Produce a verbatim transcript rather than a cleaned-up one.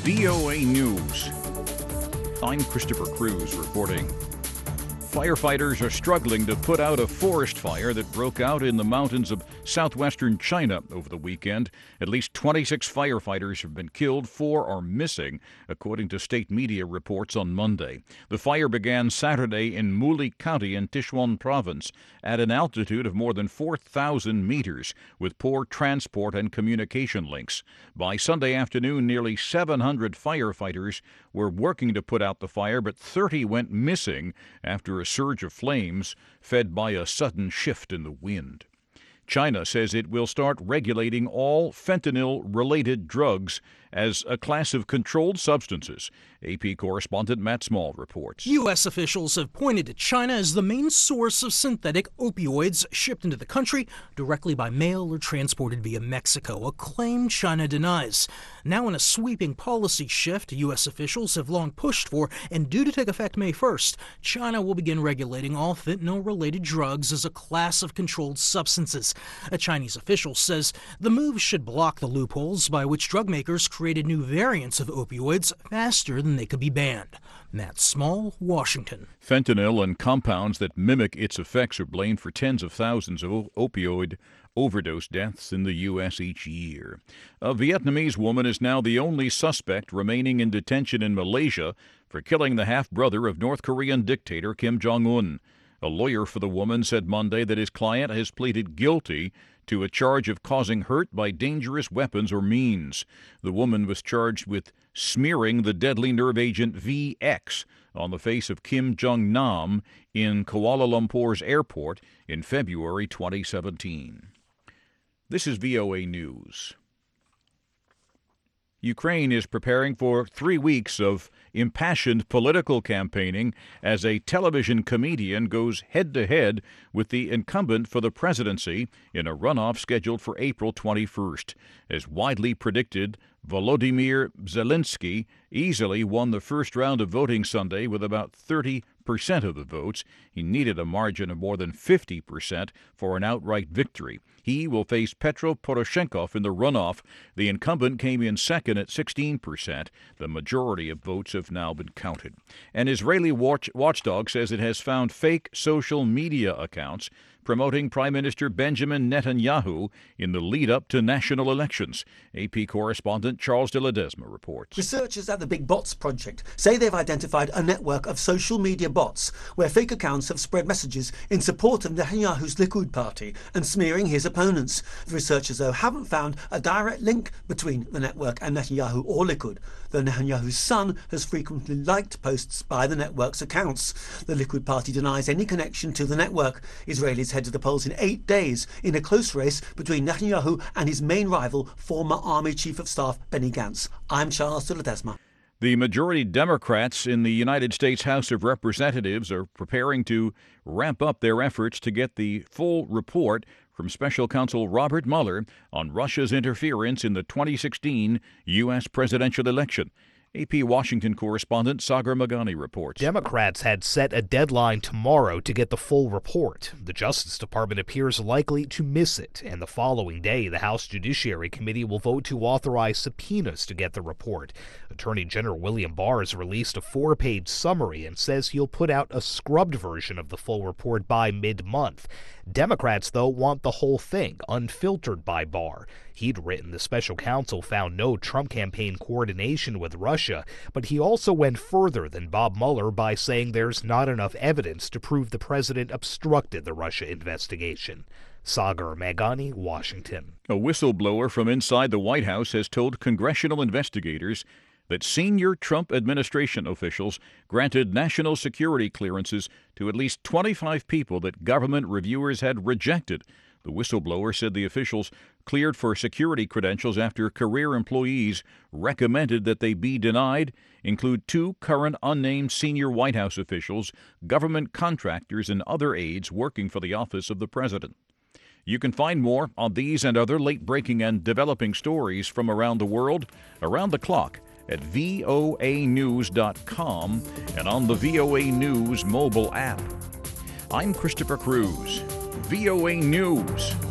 V O A News. I'm Christopher Cruz reporting. Firefighters are struggling to put out a forest fire that broke out in the mountains of southwestern China over the weekend. At least twenty-six firefighters have been killed, four are missing, according to state media reports on Monday. The fire began Saturday in Muli County in Sichuan Province at an altitude of more than four thousand meters, with poor transport and communication links. By Sunday afternoon, nearly seven hundred firefighters were working to put out the fire, but thirty went missing after a surge of flames fed by a sudden shift in the wind. China says it will start regulating all fentanyl-related drugs as a class of controlled substances. A P correspondent Matt Small reports. U S officials have pointed to China as the main source of synthetic opioids shipped into the country directly by mail or transported via Mexico, a claim China denies. Now, in a sweeping policy shift U S officials have long pushed for, and due to take effect May first, China will begin regulating all fentanyl-related drugs as a class of controlled substances. A Chinese official says the move should block the loopholes by which drug makers created new variants of opioids faster than they could be banned. Matt Small, Washington. Fentanyl and compounds that mimic its effects are blamed for tens of thousands of opioid overdose deaths in the U S each year. A Vietnamese woman is now the only suspect remaining in detention in Malaysia for killing the half-brother of North Korean dictator Kim Jong-un. A lawyer for the woman said Monday that his client has pleaded guilty to a charge of causing hurt by dangerous weapons or means. The woman was charged with smearing the deadly nerve agent V X on the face of Kim Jong-nam in Kuala Lumpur's airport in February twenty seventeen. This is V O A News. Ukraine is preparing for three weeks of impassioned political campaigning as a television comedian goes head-to-head with the incumbent for the presidency in a runoff scheduled for April twenty-first. As widely predicted, Volodymyr Zelensky easily won the first round of voting Sunday with about thirty percent of the votes. He needed a margin of more than fifty percent for an outright victory. He will face Petro Poroshenko in the runoff. The incumbent came in second at sixteen percent. The majority of votes have now been counted. An Israeli watch- watchdog says it has found fake social media accounts promoting Prime Minister Benjamin Netanyahu in the lead-up to national elections. A P correspondent Charles de Ledesma reports. Researchers at the Big Bots Project say they've identified a network of social media bots where fake accounts have spread messages in support of Netanyahu's Likud party and smearing his opponents. The researchers, though, haven't found a direct link between the network and Netanyahu or Likud, though Netanyahu's son has frequently liked posts by the network's accounts. The Likud party denies any connection to the network. Israelis head to the polls in eight days in a close race between Netanyahu and his main rival, former Army Chief of Staff Benny Gantz. I'm Charles de Ledesma. The majority Democrats in the United States House of Representatives are preparing to ramp up their efforts to get the full report from Special Counsel Robert Mueller on Russia's interference in the twenty sixteen U S presidential election. A P Washington correspondent Sagar Magani reports. Democrats had set a deadline tomorrow to get the full report. The Justice Department appears likely to miss it, and the following day, the House Judiciary Committee will vote to authorize subpoenas to get the report. Attorney General William Barr has released a four-page summary and says he'll put out a scrubbed version of the full report by mid-month. Democrats, though, want the whole thing, unfiltered by Barr. He'd written the special counsel found no Trump campaign coordination with Russia, but he also went further than Bob Mueller by saying there's not enough evidence to prove the president obstructed the Russia investigation. Sagar Magani, Washington. A whistleblower from inside the White House has told congressional investigators that senior Trump administration officials granted national security clearances to at least twenty-five people that government reviewers had rejected. The whistleblower said the officials cleared for security credentials after career employees recommended that they be denied, include two current unnamed senior White House officials, government contractors, and other aides working for the office of the president. You can find more on these and other late-breaking and developing stories from around the world, around the clock, at V O A news dot com and on the V O A News mobile app. I'm Christopher Cruz. V O A News.